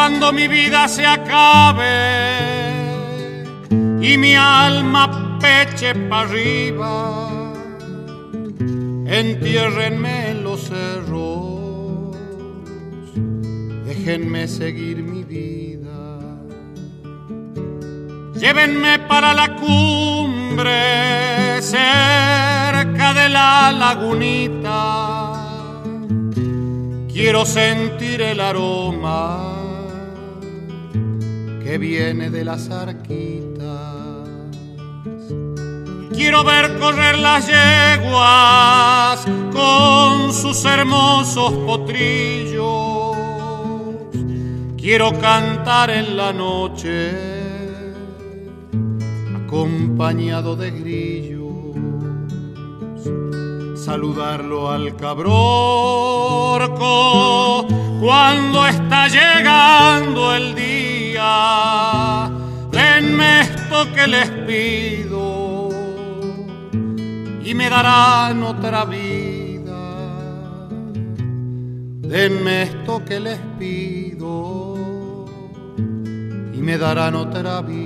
Cuando mi vida se acabe y mi alma peche para arriba, entiérrenme en los cerros, déjenme seguir mi vida. Llévenme para la cumbre, cerca de la lagunita. Quiero sentir el aroma que viene de las arquitas. Quiero ver correr las yeguas con sus hermosos potrillos. Quiero cantar en la noche acompañado de grillos. Saludarlo al cabrorco cuando está llegando el día. Denme esto que les pido y me darán otra vida. Denme esto que les pido y me darán otra vida.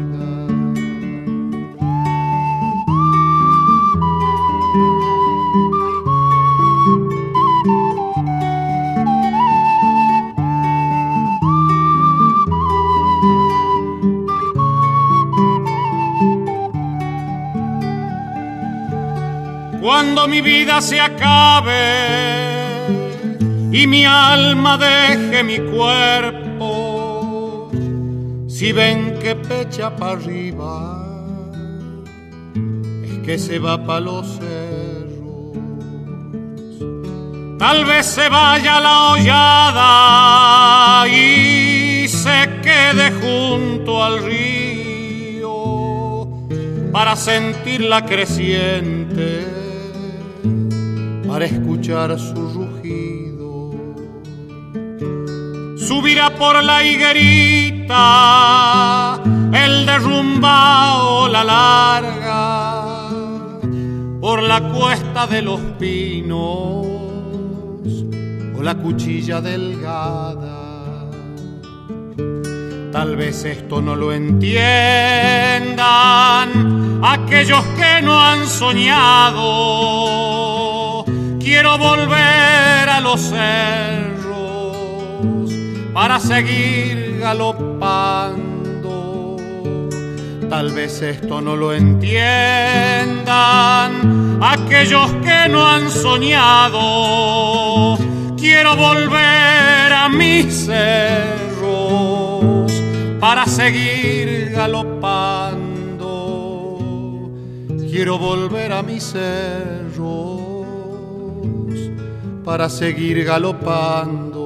Cuando mi vida se acabe y mi alma deje mi cuerpo, si ven que pecha para arriba, es que se va pa' los cerros. Tal vez se vaya la hollada y se quede junto al río para sentirla creciente, para escuchar su rugido. Subirá por la higuerita, el derrumbao la larga, por la cuesta de los pinos o la cuchilla delgada. Tal vez esto no lo entiendan aquellos que no han soñado. Quiero volver a los cerros para seguir galopando. Tal vez esto no lo entiendan aquellos que no han soñado. Quiero volver a mis cerros para seguir galopando. Quiero volver a mis cerros para seguir galopando.